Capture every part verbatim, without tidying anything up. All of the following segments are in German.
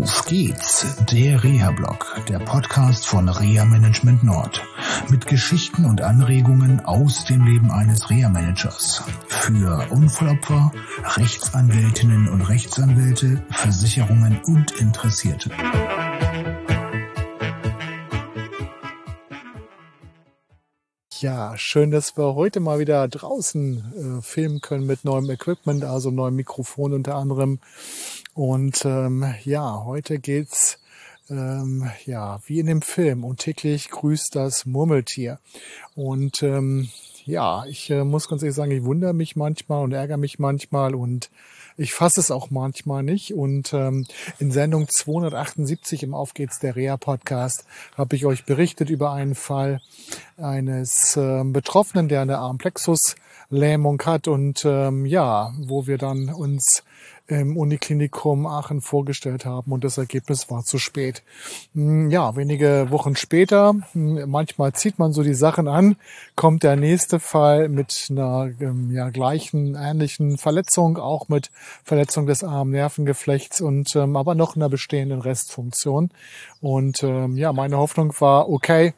Auf geht's, der Reha-Blog, der Podcast von Reha Management Nord. Mit Geschichten und Anregungen aus dem Leben eines Reha-Managers. Für Unfallopfer, Rechtsanwältinnen und Rechtsanwälte, Versicherungen und Interessierte. Ja, schön, dass wir heute mal wieder draußen äh, filmen können mit neuem Equipment, also neuem Mikrofon unter anderem. Und ähm, ja, heute geht's ähm, ja wie in dem Film und täglich grüßt das Murmeltier. Und ähm, ja, ich äh, muss ganz ehrlich sagen, ich wundere mich manchmal und ärgere mich manchmal und ich fasse es auch manchmal nicht. Und ähm, in Sendung zweihundertachtundsiebzig im Auf geht's, der Reha-Podcast, habe ich euch berichtet über einen Fall eines äh, Betroffenen, der eine Armplexus-Lähmung hat und ähm, ja, wo wir dann uns im Uniklinikum Aachen vorgestellt haben und das Ergebnis war zu spät. Ja, wenige Wochen später, manchmal zieht man so die Sachen an, kommt der nächste Fall mit einer ja, gleichen, ähnlichen Verletzung, auch mit Verletzung des Armnervengeflechts und ähm, aber noch einer bestehenden Restfunktion. Und ähm, ja, meine Hoffnung war, okay,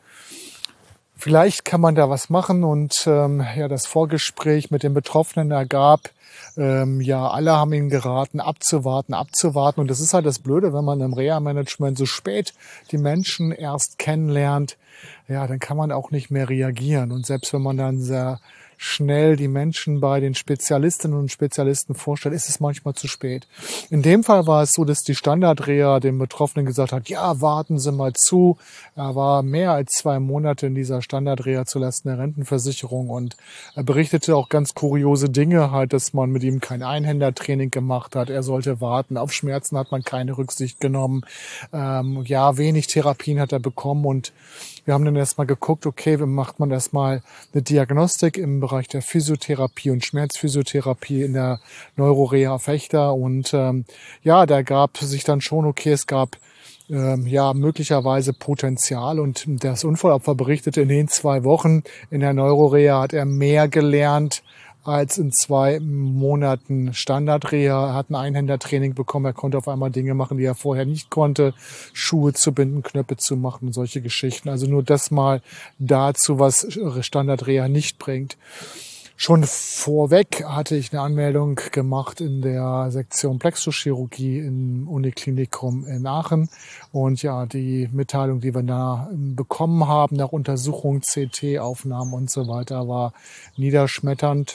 vielleicht kann man da was machen und ähm, ja, das Vorgespräch mit dem Betroffenen ergab, ähm, ja, alle haben ihm geraten, abzuwarten, abzuwarten. Und das ist halt das Blöde, wenn man im Reha-Management so spät die Menschen erst kennenlernt, ja, dann kann man auch nicht mehr reagieren. Und selbst wenn man dann sehr schnell die Menschen bei den Spezialistinnen und Spezialisten vorstellt, ist es manchmal zu spät. In dem Fall war es so, dass die Standardreha dem Betroffenen gesagt hat, ja, warten Sie mal zu. Er war mehr als zwei Monate in dieser Standardreha zulasten der Rentenversicherung und er berichtete auch ganz kuriose Dinge, halt, dass man mit ihm kein Einhändertraining gemacht hat. Er sollte warten. Auf Schmerzen hat man keine Rücksicht genommen. Ähm, ja, wenig Therapien hat er bekommen und wir haben dann erstmal geguckt, okay, wie macht man erstmal eine Diagnostik im Bereich der Physiotherapie und Schmerzphysiotherapie in der Neuroreha Fechter und ähm, ja, da gab sich dann schon, okay, es gab ähm, ja möglicherweise Potenzial und das Unfallopfer berichtete, in den zwei Wochen in der Neuroreha hat er mehr gelernt als in zwei Monaten Standardreha. Er hat ein Einhändertraining bekommen. Er konnte auf einmal Dinge machen, die er vorher nicht konnte. Schuhe zu binden, Knöpfe zu machen und solche Geschichten. Also nur das mal dazu, was Standardreha nicht bringt. Schon vorweg hatte ich eine Anmeldung gemacht in der Sektion Plexuschirurgie im Uniklinikum in Aachen. Und ja, die Mitteilung, die wir da bekommen haben nach Untersuchung, C T-Aufnahmen und so weiter, war niederschmetternd.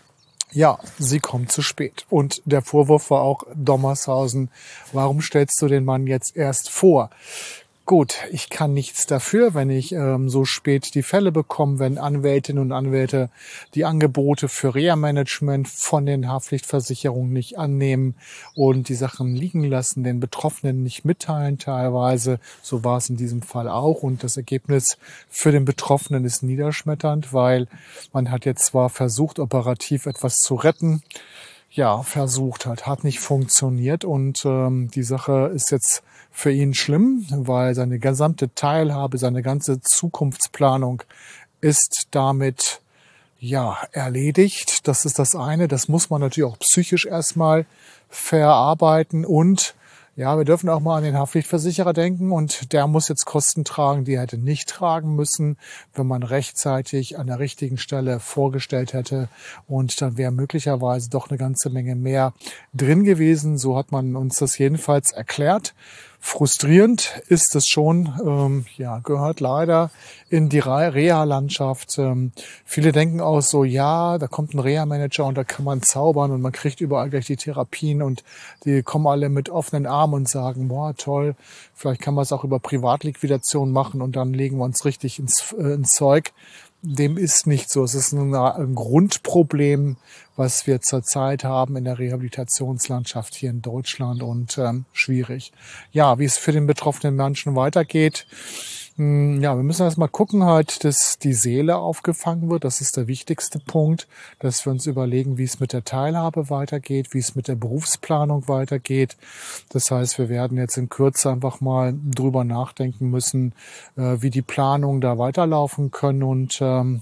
Ja, sie kommt zu spät. Und der Vorwurf war auch Dommershausen, warum stellst du den Mann jetzt erst vor? Gut, ich kann nichts dafür, wenn ich ähm, so spät die Fälle bekomme, wenn Anwältinnen und Anwälte die Angebote für Reha-Management von den Haftpflichtversicherungen nicht annehmen und die Sachen liegen lassen, den Betroffenen nicht mitteilen teilweise. So war es in diesem Fall auch. Und das Ergebnis für den Betroffenen ist niederschmetternd, weil man hat jetzt zwar versucht, operativ etwas zu retten, ja, versucht hat, hat nicht funktioniert und ähm, die Sache ist jetzt für ihn schlimm, weil seine gesamte Teilhabe, seine ganze Zukunftsplanung ist damit ja erledigt. Das ist das eine. Das muss man natürlich auch psychisch erstmal verarbeiten und ja, wir dürfen auch mal an den Haftpflichtversicherer denken und der muss jetzt Kosten tragen, die er hätte nicht tragen müssen, wenn man rechtzeitig an der richtigen Stelle vorgestellt hätte und dann wäre möglicherweise doch eine ganze Menge mehr drin gewesen. So hat man uns das jedenfalls erklärt. Frustrierend ist es schon, ähm, ja, gehört leider in die Reha-Landschaft. Ähm, viele denken auch so, ja, da kommt ein Reha-Manager und da kann man zaubern und man kriegt überall gleich die Therapien und die kommen alle mit offenen Armen und sagen, boah, toll, vielleicht kann man es auch über Privatliquidation machen und dann legen wir uns richtig ins, äh, ins Zeug. Dem ist nicht so. Es ist ein, ein Grundproblem, was wir zurzeit haben in der Rehabilitationslandschaft hier in Deutschland und ähm, schwierig. Ja, wie es für den betroffenen Menschen weitergeht. Mh, ja, wir müssen erst mal gucken halt, dass die Seele aufgefangen wird. Das ist der wichtigste Punkt, dass wir uns überlegen, wie es mit der Teilhabe weitergeht, wie es mit der Berufsplanung weitergeht. Das heißt, wir werden jetzt in Kürze einfach mal drüber nachdenken müssen, äh, wie die Planungen da weiterlaufen können und ähm,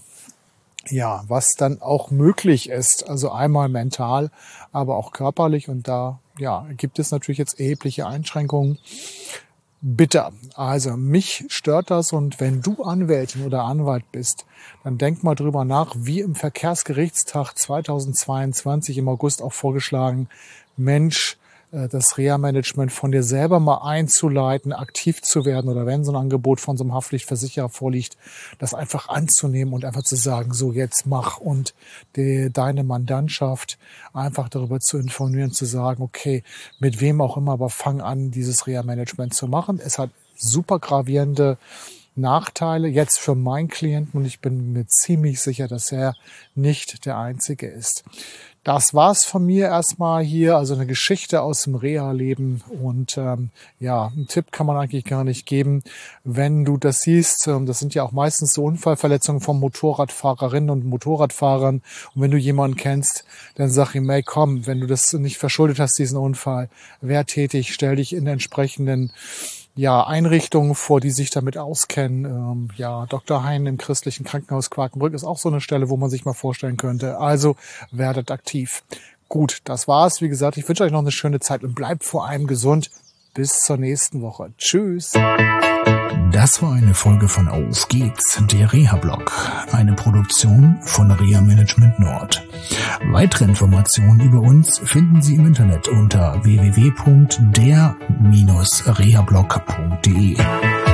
ja, was dann auch möglich ist. Also einmal mental, aber auch körperlich und da ja, gibt es natürlich jetzt erhebliche Einschränkungen. Bitter. Also mich stört das, und wenn du Anwältin oder Anwalt bist, dann denk mal drüber nach, wie im Verkehrsgerichtstag zweitausendzweiundzwanzig im August auch vorgeschlagen, Mensch, das Reha-Management von dir selber mal einzuleiten, aktiv zu werden, oder wenn so ein Angebot von so einem Haftpflichtversicherer vorliegt, das einfach anzunehmen und einfach zu sagen, so jetzt mach, und die, deine Mandantschaft einfach darüber zu informieren, zu sagen, okay, mit wem auch immer, aber fang an, dieses Reha-Management zu machen. Es hat super gravierende Nachteile jetzt für meinen Klienten, und ich bin mir ziemlich sicher, dass er nicht der Einzige ist. Das war's von mir erstmal hier, also eine Geschichte aus dem Reha-Leben, und ähm, ja, einen Tipp kann man eigentlich gar nicht geben, wenn du das siehst. Ähm, das sind ja auch meistens so Unfallverletzungen von Motorradfahrerinnen und Motorradfahrern, und wenn du jemanden kennst, dann sag ihm, hey komm, wenn du das nicht verschuldet hast, diesen Unfall, wär tätig, stell dich in entsprechenden ja, Einrichtungen vor, die sich damit auskennen. Ähm, ja, Doktor Hein im christlichen Krankenhaus Quakenbrück ist auch so eine Stelle, wo man sich mal vorstellen könnte. Also werdet aktiv. Gut, das war's. Wie gesagt, ich wünsche euch noch eine schöne Zeit und bleibt vor allem gesund. Bis zur nächsten Woche. Tschüss. Das war eine Folge von Auf geht's, der Reha-Blog, eine Produktion von Reha Management Nord. Weitere Informationen über uns finden Sie im Internet unter w w w punkt der Bindestrich rehablog punkt de.